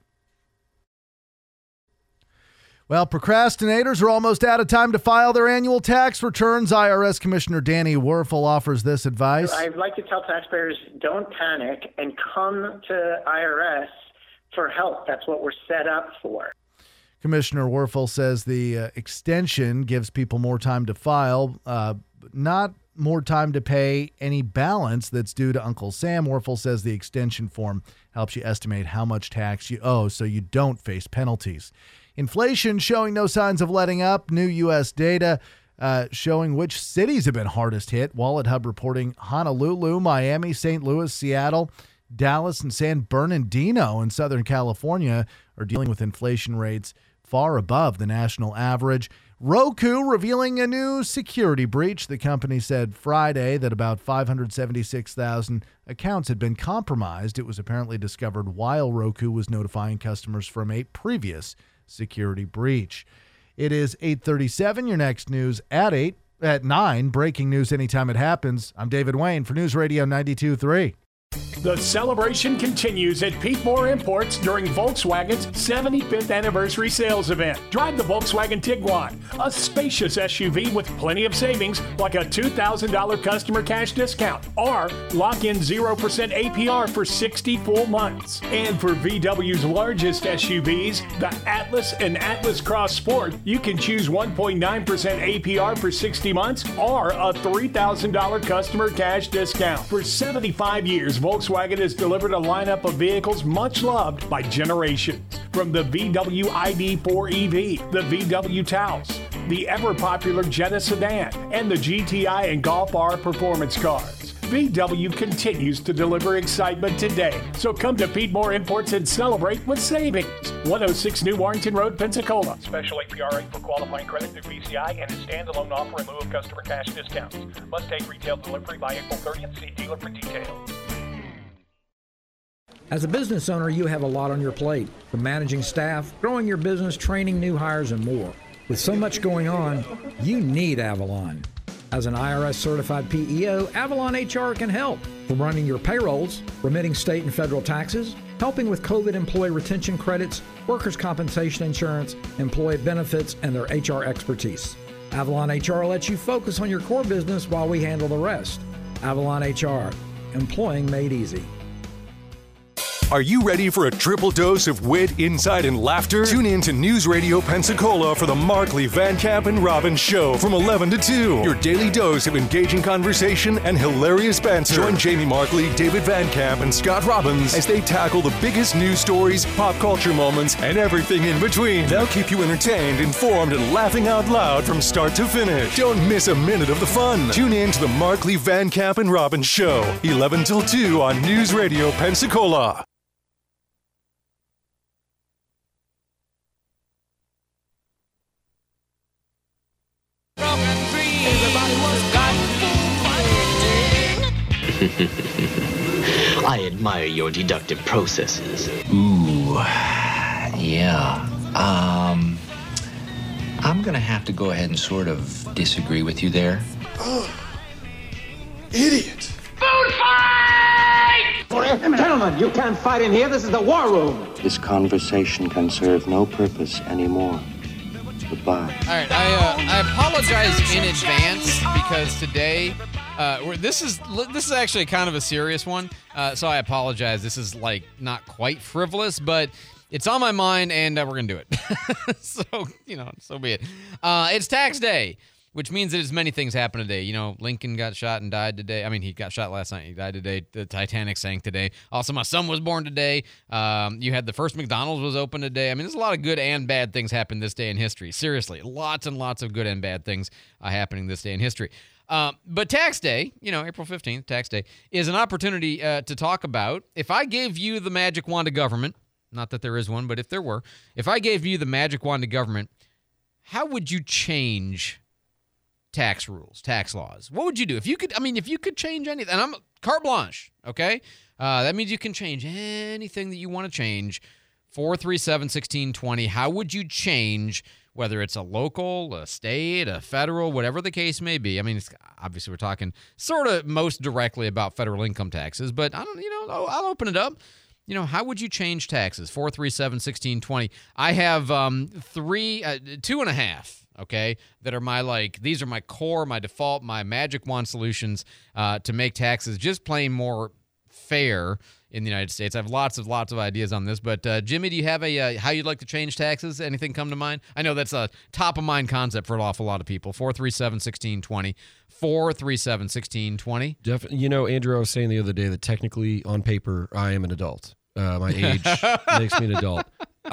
Well, procrastinators are almost out of time to file their annual tax returns. I R S Commissioner Danny Werfel offers this advice. I'd like to tell taxpayers, don't panic and come to I R S for help. That's what we're set up for. Commissioner Werfel says the uh, extension gives people more time to file, uh, not more time to pay any balance that's due to Uncle Sam. Werfel says the extension form helps you estimate how much tax you owe so you don't face penalties. Inflation showing no signs of letting up. New U S data uh, showing which cities have been hardest hit. Wallet Hub reporting Honolulu, Miami, Saint Louis, Seattle, Dallas, and San Bernardino in Southern California are dealing with inflation rates far above the national average. Roku revealing a new security breach. The company said Friday that about five hundred seventy-six thousand accounts had been compromised. It was apparently discovered while Roku was notifying customers from a previous security breach. It is eight thirty-seven. Your next news at eight, at nine. Breaking news anytime it happens. I'm David Wayne for News Radio ninety-two point three. The celebration continues at Pete Moore Imports during Volkswagen's seventy-fifth anniversary sales event. Drive the Volkswagen Tiguan, a spacious S U V with plenty of savings like a two thousand dollars customer cash discount, or lock in zero percent A P R for sixty full months. And for V W's largest S U Vs, the Atlas and Atlas Cross Sport, you can choose one point nine percent A P R for sixty months or a three thousand dollars customer cash discount. For seventy-five years, Volkswagen has delivered a lineup of vehicles much loved by generations. From the V W I D four E V, the V W Taos, the ever-popular Jetta sedan, and the G T I and Golf R performance cars. V W continues to deliver excitement today. So come to Pete Moore Imports and celebrate with savings. one oh six New Warrington Road, Pensacola. Special A P R rate for qualifying credit through B C I and a standalone offer in lieu of customer cash discounts. Must take retail delivery by April thirtieth. See dealer for details. As a business owner, you have a lot on your plate, from managing staff, growing your business, training new hires, and more. With so much going on, you need Avalon. As an I R S-certified P E O, Avalon H R can help. From running your payrolls, remitting state and federal taxes, helping with COVID employee retention credits, workers' compensation insurance, employee benefits, and their H R expertise. Avalon H R lets you focus on your core business while we handle the rest. Avalon H R, employing made easy. Are you ready for a triple dose of wit, insight, and laughter? Tune in to News Radio Pensacola for the Markley, Van Camp, and Robbins Show from eleven to two. Your daily dose of engaging conversation and hilarious banter. Join Jamie Markley, David Van Camp, and Scott Robbins as they tackle the biggest news stories, pop culture moments, and everything in between. They'll keep you entertained, informed, and laughing out loud from start to finish. Don't miss a minute of the fun. Tune in to the Markley, Van Camp, and Robbins Show, eleven till two on News Radio Pensacola. I admire your deductive processes. Ooh, yeah. Um, I'm gonna have to go ahead and sort of disagree with you there. Oh, idiot! Food fight! Gentlemen, you can't fight in here. This is the war room. This conversation can serve no purpose anymore. Goodbye. All right, I uh, I apologize in advance because today, uh, we're, this is this is actually kind of a serious one. Uh, so I apologize. This is like not quite frivolous, but it's on my mind, and uh, we're gonna do it. So you know, so be it. Uh, it's tax day, which means that as many things happen today. You know, Lincoln got shot and died today. I mean, he got shot last night. He died today. The Titanic sank today. Also, my son was born today. Um, you had the first McDonald's was open today. I mean, there's a lot of good and bad things happen this day in history. Seriously, lots and lots of good and bad things uh, happening this day in history. Um, but tax day, you know, April fifteenth, tax day, is an opportunity uh, to talk about. If I gave you the magic wand of government, not that there is one, but if there were, if I gave you the magic wand of government, how would you change tax rules, tax laws? What would you do if you could? I mean, if you could change anything, and I'm carte blanche, okay? Uh, that means you can change anything that you want to change. four three seven, one six two zero. How would you change, whether it's a local, a state, a federal, whatever the case may be? I mean, it's, obviously we're talking sort of most directly about federal income taxes, but I don't, you know, I'll, I'll open it up. You know, how would you change taxes? four three seven, one six two zero. I have um, three, uh, two and a half. Okay, that are my, like, these are my core, my default, my magic wand solutions uh, to make taxes just plain more fair in the United States. I have lots of lots of ideas on this, but uh, Jimmy, do you have a uh, how you'd like to change taxes? Anything come to mind? I know that's a top of mind concept for an awful lot of people. four three seven, one six two zero. four three seven, one six two zero. Definitely. You know, Andrew, I was saying the other day that technically on paper I am an adult. Uh, my age makes me an adult.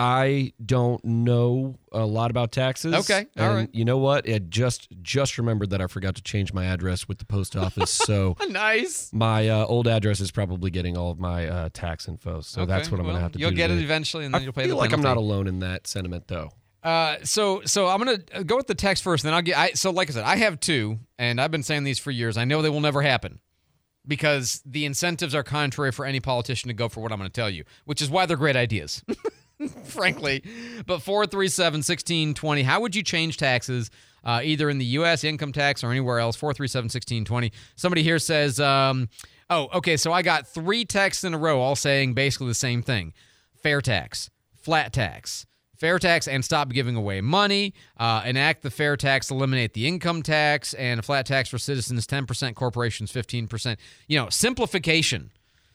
I don't know a lot about taxes. Okay, all and right. You know what? I just just remembered that I forgot to change my address with the post office. So nice. My uh, old address is probably getting all of my uh, tax info. So Okay, that's what I'm well, going to have to you'll do. get today. it eventually, and then I you'll pay feel the like I'm penalty. not alone in that sentiment, though. Uh, so so I'm gonna go with the text first, then I'll get. I so like I said, I have two, and I've been saying these for years. I know they will never happen because the incentives are contrary for any politician to go for what I'm going to tell you, which is why they're great ideas. Frankly, but four three seven, one six two zero. How would you change taxes, uh, either in the U S income tax or anywhere else? four three seven, one six two zero. Somebody here says, um, oh, okay, so I got three texts in a row all saying basically the same thing. Fair tax, flat tax, fair tax and stop giving away money, uh, enact the fair tax, eliminate the income tax, and a flat tax for citizens, ten percent, corporations, fifteen percent. You know, simplification.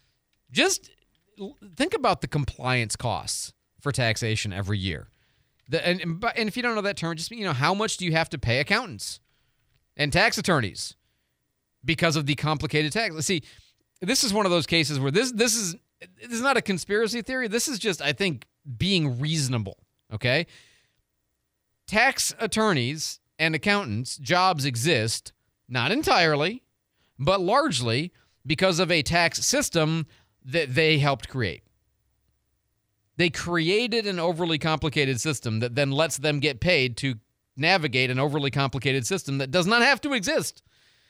Just think about the compliance costs for taxation every year. The, and, and if you don't know that term, just, you know, how much do you have to pay accountants and tax attorneys because of the complicated tax? Let's see, this is one of those cases where this this is this is not a conspiracy theory. This is just, I think, being reasonable, okay? Tax attorneys and accountants' jobs exist, not entirely, but largely because of a tax system that they helped create. They created an overly complicated system that then lets them get paid to navigate an overly complicated system that does not have to exist.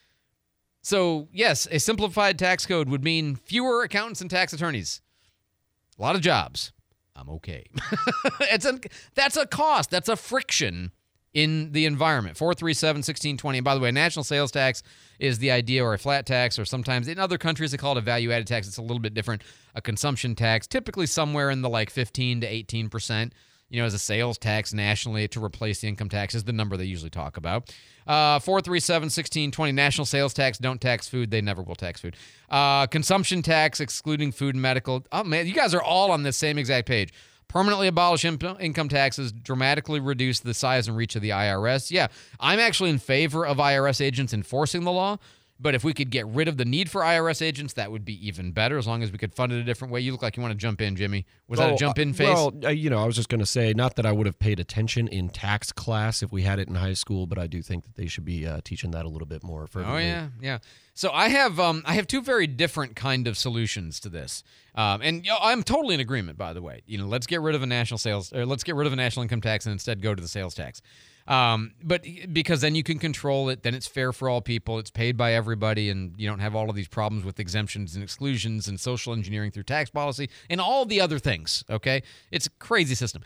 So, yes, a simplified tax code would mean fewer accountants and tax attorneys. A lot of jobs. I'm okay. it's a, that's a cost. That's a friction in the environment. four three seven, one six two zero. And by the way, national sales tax is the idea, or a flat tax, or sometimes in other countries they call it a value-added tax. It's a little bit different. A consumption tax, typically somewhere in the like fifteen to eighteen percent. you know, as a sales tax nationally to replace the income tax is the number they usually talk about. Uh, four three seven, one six two zero, national sales tax, don't tax food. They never will tax food. Uh, consumption tax, excluding food and medical. Oh, man, you guys are all on this same exact page. Permanently abolish imp- income taxes, dramatically reduce the size and reach of the I R S. Yeah, I'm actually in favor of I R S agents enforcing the law. But if we could get rid of the need for I R S agents, that would be even better, as long as we could fund it a different way. You look like you want to jump in, Jimmy. Was well, that a jump in phase? Well, uh, you know, I was just going to say, not that I would have paid attention in tax class if we had it in high school, but I do think that they should be uh, teaching that a little bit more fervently. Oh, yeah, yeah. So I have um, I have two very different kind of solutions to this. Um, and you know, I'm totally in agreement, by the way. You know, let's get rid of a national sales, or let's get rid of a national income tax and instead go to the sales tax. Um, but because then you can control it, then it's fair for all people, it's paid by everybody, and you don't have all of these problems with exemptions and exclusions and social engineering through tax policy and all the other things, okay? It's a crazy system.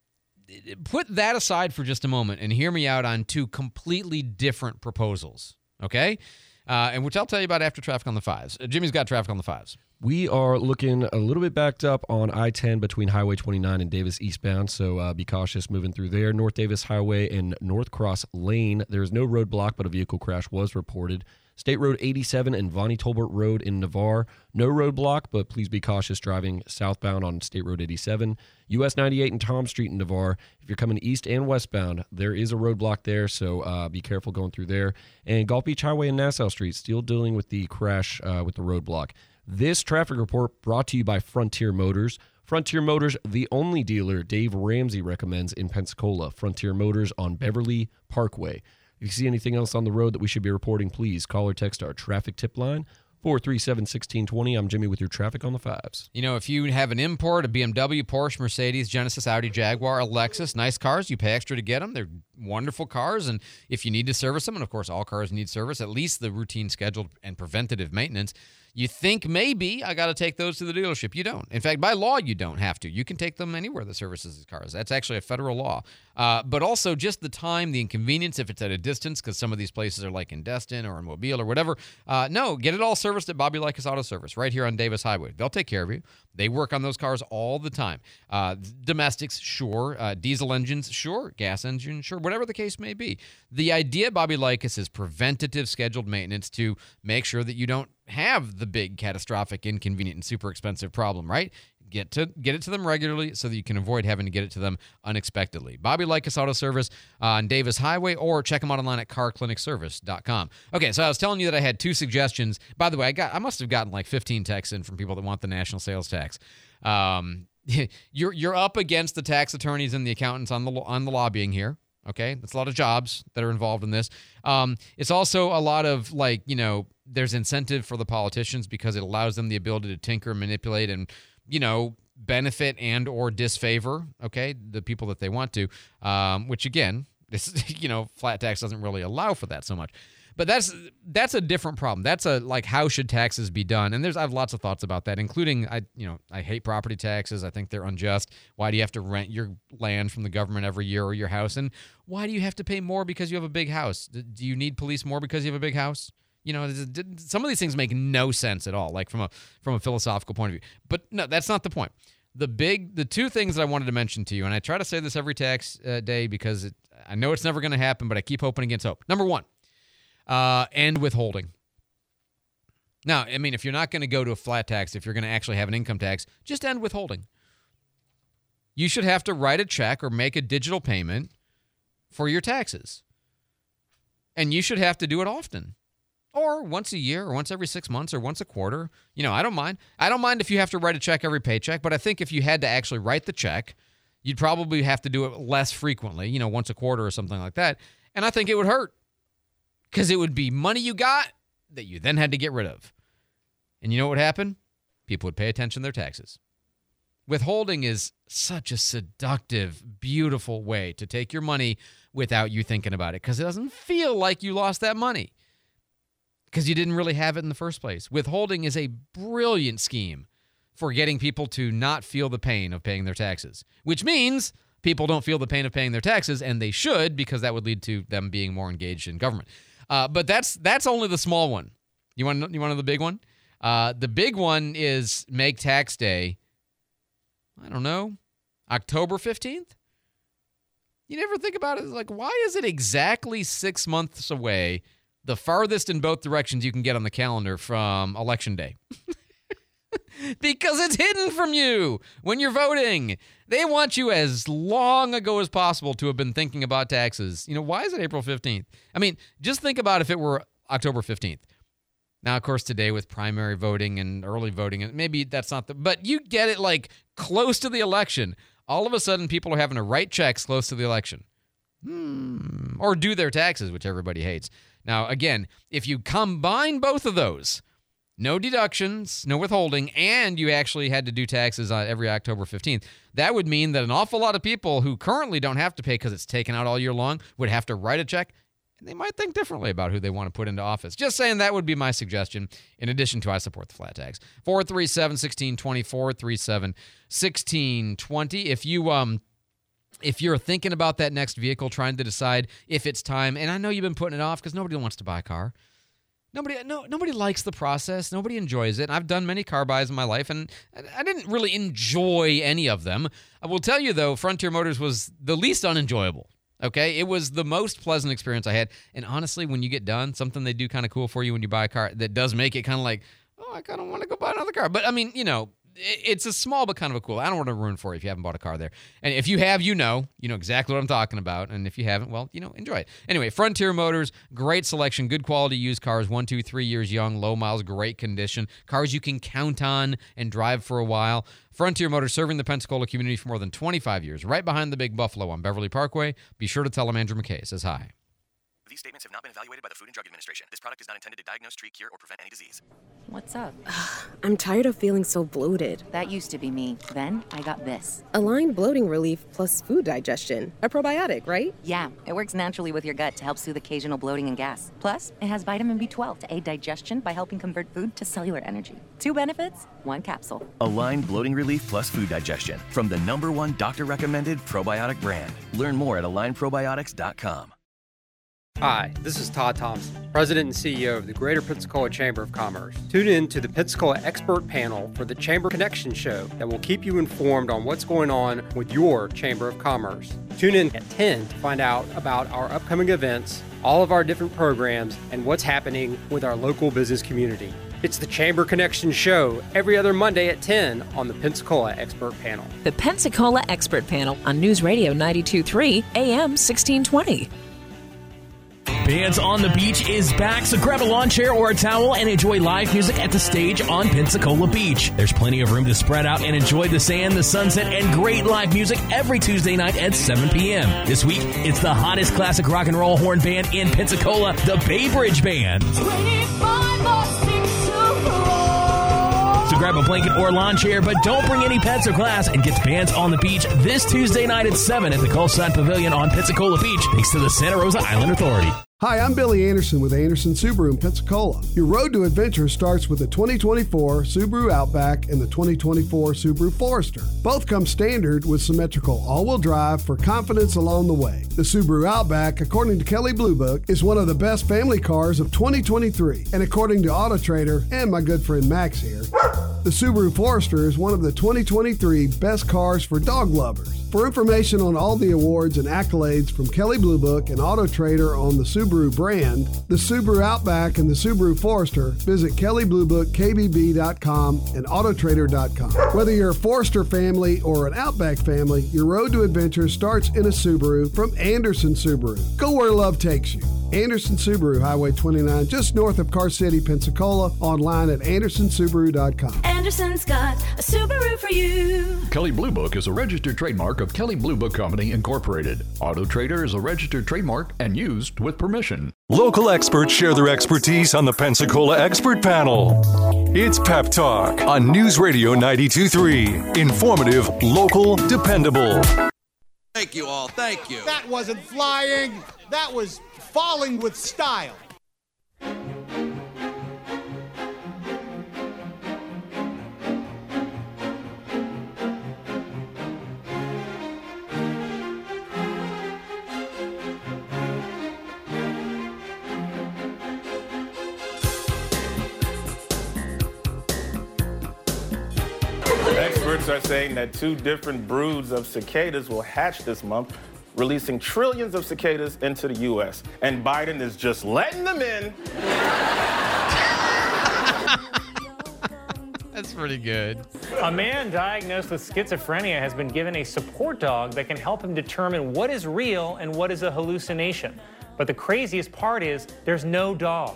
Put that aside for just a moment and hear me out on two completely different proposals, okay? Uh, and which I'll tell you about after Traffic on the Fives. Uh, Jimmy's got Traffic on the Fives. We are looking a little bit backed up on I ten between Highway twenty-nine and Davis eastbound, so uh, be cautious moving through there. North Davis Highway and North Cross Lane, there is no roadblock, but a vehicle crash was reported. State Road eighty-seven and Vonnie Tolbert Road in Navarre, no roadblock, but please be cautious driving southbound on State Road eighty-seven. U S ninety-eight and Tom Street in Navarre, if you're coming east and westbound, there is a roadblock there, so uh, be careful going through there. And Gulf Beach Highway and Nassau Street, still dealing with the crash uh, with the roadblock. This traffic report brought to you by Frontier Motors. Frontier Motors, the only dealer Dave Ramsey recommends in Pensacola. Frontier Motors on Beverly Parkway. If you see anything else on the road that we should be reporting, please call or text our traffic tip line, four three seven, one six two zero. I'm Jimmy with your Traffic on the Fives. You know, if you have an import, a B M W, Porsche, Mercedes, Genesis, Audi, Jaguar, a Lexus, nice cars, you pay extra to get them. They're wonderful cars, and if you need to service them, and of course all cars need service, at least the routine scheduled and preventative maintenance, you think maybe I got to take those to the dealership. You don't. In fact, by law, you don't have to. You can take them anywhere that services these cars. That's actually a federal law. Uh, but also just the time, the inconvenience, if it's at a distance, because some of these places are like in Destin or in Mobile or whatever. Uh, no, get it all serviced at Bobby Likas Auto Service right here on Davis Highway. They'll take care of you. They work on those cars all the time. Uh, domestics, sure. Uh, diesel engines, sure. Gas engines, sure. Whatever the case may be. The idea, Bobby Likas, is preventative scheduled maintenance to make sure that you don't have the big catastrophic, inconvenient, and super expensive problem, right? Get to get it to them regularly so that you can avoid having to get it to them unexpectedly. Bobby Likas Auto Service on Davis Highway, or check them out online at car clinic service dot com. Okay, so I was telling you that I had two suggestions. By the way, I got I must have gotten like fifteen texts in from people that want the national sales tax. Um, you're you're up against the tax attorneys and the accountants on the on the lobbying here. Okay, that's a lot of jobs that are involved in this. Um, it's also a lot of, like, you know, there's incentive for the politicians because it allows them the ability to tinker, manipulate, and, you know, benefit and or disfavor, okay, the people that they want to, um, which, again, this, you know, flat tax doesn't really allow for that so much. But that's that's a different problem. That's a, like, how should taxes be done? And there's I have lots of thoughts about that, including, I you know, I hate property taxes. I think they're unjust. Why do you have to rent your land from the government every year, or your house? And why do you have to pay more because you have a big house? Do you need police more because you have a big house? You know, some of these things make no sense at all, like from a from a philosophical point of view. But no, that's not the point. The big, the two things that I wanted to mention to you, and I try to say this every tax uh, day because it, I know it's never going to happen, but I keep hoping against hope. Number one. Uh, and withholding. Now, I mean, if you're not going to go to a flat tax, if you're going to actually have an income tax, just end withholding. You should have to write a check or make a digital payment for your taxes. And you should have to do it often. Or once a year, or once every six months, or once a quarter. You know, I don't mind. I don't mind if you have to write a check every paycheck, but I think if you had to actually write the check, you'd probably have to do it less frequently, you know, once a quarter or something like that. And I think it would hurt. Because it would be money you got that you then had to get rid of. And you know what would happen? People would pay attention to their taxes. Withholding is such a seductive, beautiful way to take your money without you thinking about it, because it doesn't feel like you lost that money because you didn't really have it in the first place. Withholding is a brilliant scheme for getting people to not feel the pain of paying their taxes, which means people don't feel the pain of paying their taxes, and they should, because that would lead to them being more engaged in government. Uh, but that's that's only the small one. You want to, you want to know the big one? Uh, the big one is make tax day, I don't know, October fifteenth? You never think about it. It's like, why is it exactly six months away, the farthest in both directions you can get on the calendar from Election Day? Because it's hidden from you when you're voting. They want you as long ago as possible to have been thinking about taxes. You know, why is it April fifteenth? I mean, just think about if it were October fifteenth. Now, of course, today with primary voting and early voting, and maybe that's not the, but you get it like close to the election. All of a sudden, people are having to write checks close to the election. Hmm. Or do their taxes, which everybody hates. Now, again, if you combine both of those, no deductions, no withholding, and you actually had to do taxes on every October fifteenth, that would mean that an awful lot of people who currently don't have to pay because it's taken out all year long would have to write a check, and they might think differently about who they want to put into office. Just saying, that would be my suggestion, in addition to I support the flat tax. four three seven, one six two zero, four three seven, one six two zero. If you... um. If you're thinking about that next vehicle, trying to decide if it's time, and I know you've been putting it off because nobody wants to buy a car. Nobody no, nobody likes the process. Nobody enjoys it. I've done many car buys in my life, and I didn't really enjoy any of them. I will tell you, though, Frontier Motors was the least unenjoyable. Okay? It was the most pleasant experience I had. And honestly, when you get done, something they do kind of cool for you when you buy a car that does make it kind of like, oh, I kind of want to go buy another car. But, I mean, you know, it's a small but kind of a cool. I don't want to ruin for you if you haven't bought a car there. And if you have, you know. You know exactly what I'm talking about. And if you haven't, well, you know, enjoy it. Anyway, Frontier Motors, great selection, good quality used cars, one, two, three years young, low miles, great condition. Cars you can count on and drive for a while. Frontier Motors, serving the Pensacola community for more than twenty-five years, right behind the Big Buffalo on Beverly Parkway. Be sure to tell them Andrew McKay says hi. These statements have not been evaluated by the Food and Drug Administration. This product is not intended to diagnose, treat, cure, or prevent any disease. What's up? I'm tired of feeling so bloated. That used to be me. Then I got this. Align Bloating Relief plus food digestion. A probiotic, right? Yeah, it works naturally with your gut to help soothe occasional bloating and gas. Plus, it has vitamin B twelve to aid digestion by helping convert food to cellular energy. Two benefits, one capsule. Align Bloating Relief plus food digestion from the number one doctor-recommended probiotic brand. Learn more at align probiotics dot com. Hi, this is Todd Thompson, President and C E O of the Greater Pensacola Chamber of Commerce. Tune in to the Pensacola Expert Panel for the Chamber Connection Show that will keep you informed on what's going on with your Chamber of Commerce. Tune in at ten to find out about our upcoming events, all of our different programs, and what's happening with our local business community. It's the Chamber Connection Show every other Monday at ten on the Pensacola Expert Panel. The Pensacola Expert Panel on News Radio ninety-two point three A M sixteen twenty. Bands on the Beach is back, so grab a lawn chair or a towel and enjoy live music at the stage on Pensacola Beach. There's plenty of room to spread out and enjoy the sand, the sunset, and great live music every Tuesday night at seven p.m. This week, it's the hottest classic rock and roll horn band in Pensacola, the Bay Bridge Band. So grab a blanket or lawn chair, but don't bring any pets or glass, and get to Bands on the Beach this Tuesday night at seven at the Colside Pavilion on Pensacola Beach, thanks to the Santa Rosa Island Authority. Hi, I'm Billy Anderson with Anderson Subaru in Pensacola. Your road to adventure starts with the twenty twenty-four Subaru Outback and the twenty twenty-four Subaru Forester. Both come standard with symmetrical all-wheel drive for confidence along the way. The Subaru Outback, according to Kelley Blue Book, is one of the best family cars of twenty twenty-three. And according to Auto Trader and my good friend Max here, the Subaru Forester is one of the twenty twenty-three best cars for dog lovers. For information on all the awards and accolades from Kelley Blue Book and Auto Trader on the Subaru brand, the Subaru Outback, and the Subaru Forester, visit Kelley Blue Book K B B dot com and Auto Trader dot com. Whether you're a Forester family or an Outback family, your road to adventure starts in a Subaru from Anderson Subaru. Go where love takes you. Anderson Subaru, Highway twenty-nine, just north of Car City, Pensacola, online at anderson subaru dot com. Anderson's got a Subaru for you. Kelley Blue Book is a registered trademark of Kelley Blue Book Company, Incorporated. Auto Trader is a registered trademark and used with permission. Local experts share their expertise on the Pensacola Expert Panel. It's Pep Talk on News Radio ninety-two point three. Informative, local, dependable. Thank you all. Thank you. That wasn't flying. That was falling with style. Experts are saying that two different broods of cicadas will hatch this month, releasing trillions of cicadas into the U S. And Biden is just letting them in. That's pretty good. A man diagnosed with schizophrenia has been given a support dog that can help him determine what is real and what is a hallucination. But the craziest part is there's no dog.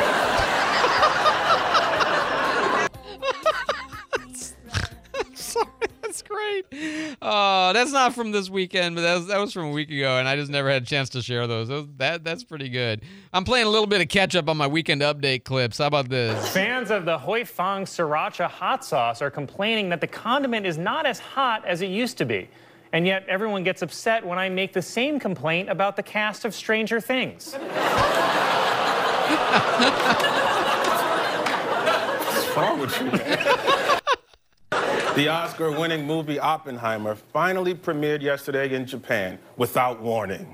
Sorry, that's great. Uh, that's not from this weekend, but that was, that was from a week ago, and I just never had a chance to share those. those that That's pretty good. I'm playing a little bit of catch-up on my weekend update clips. How about this? Fans of the Hoi Fong Sriracha hot sauce are complaining that the condiment is not as hot as it used to be. And yet everyone gets upset when I make the same complaint about the cast of Stranger Things. What's wrong with you? The Oscar-winning movie Oppenheimer finally premiered yesterday in Japan without warning.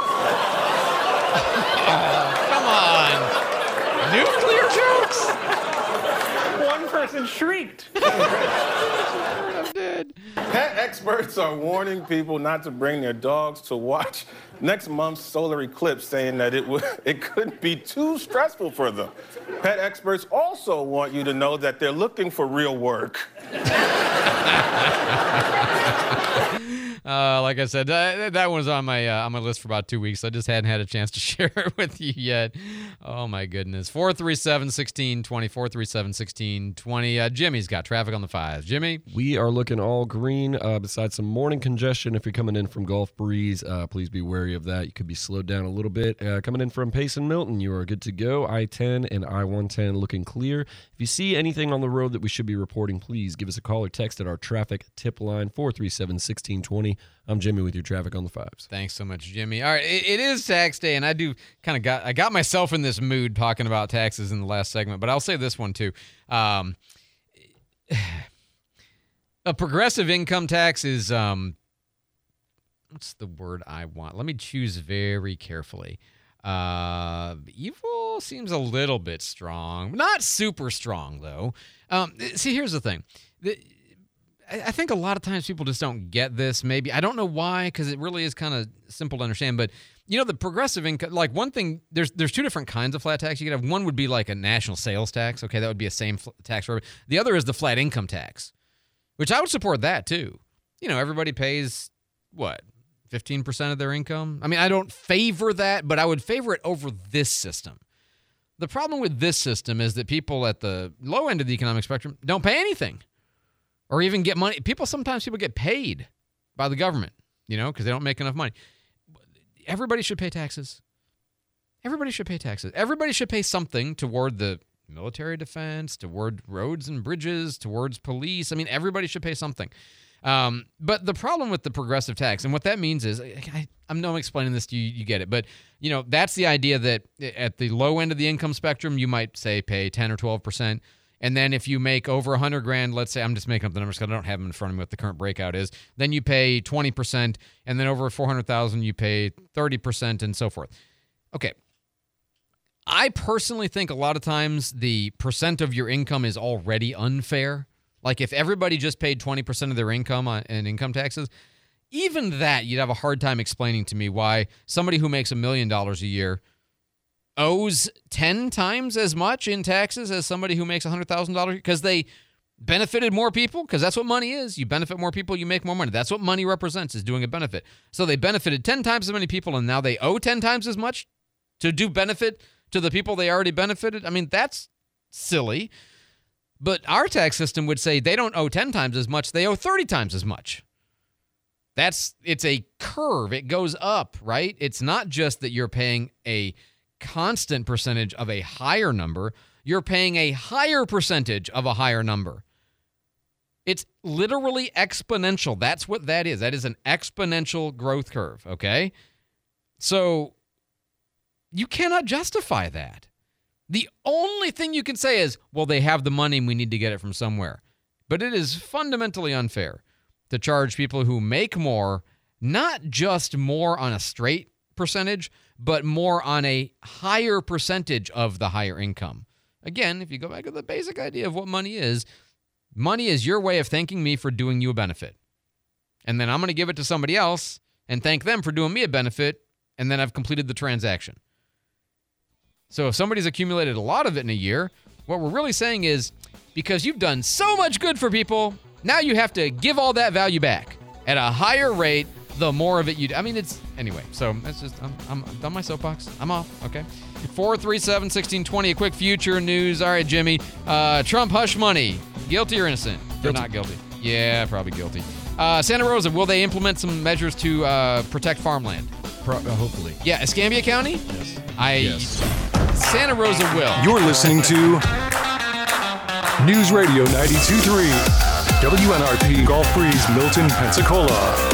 Oh, come on. Nuclear jokes? One person shrieked. I'm dead. Pet experts are warning people not to bring their dogs to watch next month's solar eclipse, saying that it would it could be too stressful for them. Pet experts also want you to know that they're looking for real work. Uh, like I said, that, that one's on my uh, on my list for about two weeks. I just hadn't had a chance to share it with you yet. Oh, my goodness. four three seven, one six two zero, four three seven, one six two zero. Uh, Jimmy's got traffic on the fives. Jimmy? We are looking all green, uh, besides some morning congestion. If you're coming in from Gulf Breeze, uh, please be wary of that. You could be slowed down a little bit. Uh, coming in from Payson Milton, you are good to go. I ten and I one ten looking clear. If you see anything on the road that we should be reporting, please give us a call or text at our traffic tip line, four three seven, one six two zero. I'm Jimmy with your traffic on the fives. Thanks so much, Jimmy. All right, it, it is tax day, and I do kind of got I got myself in this mood talking about taxes in the last segment, but I'll say this one too. Um, a progressive income tax is um, what's the word I want? Let me choose very carefully. Uh, evil seems a little bit strong, not super strong though. Um, see, here's the thing. The, I think a lot of times people just don't get this. Maybe I don't know why, because it really is kind of simple to understand. But you know, the progressive income, like one thing, there's there's two different kinds of flat tax you could have. One would be like a national sales tax. Okay, that would be a same tax for everybody. The other is the flat income tax, which I would support that too. You know, everybody pays what fifteen percent of their income. I mean, I don't favor that, but I would favor it over this system. The problem with this system is that people at the low end of the economic spectrum don't pay anything. Or even get money. People, sometimes people get paid by the government, you know, because they don't make enough money. Everybody should pay taxes. Everybody should pay taxes. Everybody should pay something toward the military defense, toward roads and bridges, towards police. I mean, everybody should pay something. Um, but the problem with the progressive tax, and what that means is, I, I'm not explaining this to you, you get it, but, you know, that's the idea that at the low end of the income spectrum, you might, say, pay ten or twelve percent. And then if you make over one hundred grand, let's say, I'm just making up the numbers because I don't have them in front of me what the current breakout is, then you pay twenty percent, and then over four hundred thousand you pay thirty percent, and so forth. Okay. I personally think a lot of times the percent of your income is already unfair. Like if everybody just paid twenty percent of their income on in income taxes, even that you'd have a hard time explaining to me why somebody who makes a million dollars a year owes ten times as much in taxes as somebody who makes one hundred thousand dollars because they benefited more people, because that's what money is. You benefit more people, you make more money. That's what money represents, is doing a benefit. So they benefited ten times as many people, and now they owe ten times as much to do benefit to the people they already benefited. I mean, that's silly. But our tax system would say they don't owe ten times as much, they owe thirty times as much. That's, it's a curve. It goes up, right? It's not just that you're paying a constant percentage of a higher number, you're paying a higher percentage of a higher number. It's literally exponential. That's what that is. That is an exponential growth curve, okay? So you cannot justify that. The only thing you can say is, well, they have the money and we need to get it from somewhere. But it is fundamentally unfair to charge people who make more, not just more on a straight percentage, but more on a higher percentage of the higher income. Again, if you go back to the basic idea of what money is, money is your way of thanking me for doing you a benefit. And then I'm going to give it to somebody else, and thank them for doing me a benefit, and then I've completed the transaction. So if somebody's accumulated a lot of it in a year, what we're really saying is, because you've done so much good for people, now you have to give all that value back at a higher rate the more of it you do. I mean, it's, anyway, so that's just, I'm, I'm done my soapbox. I'm off, okay? four three seven, one six two zero, a quick future news. All right, Jimmy, uh, Trump hush money, guilty or innocent? They're not guilty. Yeah, probably guilty. Uh, Santa Rosa, will they implement some measures to uh, protect farmland? Pro- uh, hopefully. Yeah, Escambia County? Yes. I, yes. Santa Rosa will. You're listening to News Radio ninety-two point three, W N R P, Gulf Breeze, Milton, Pensacola.